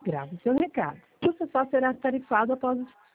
Grave seu recado. O seu só será tarifado após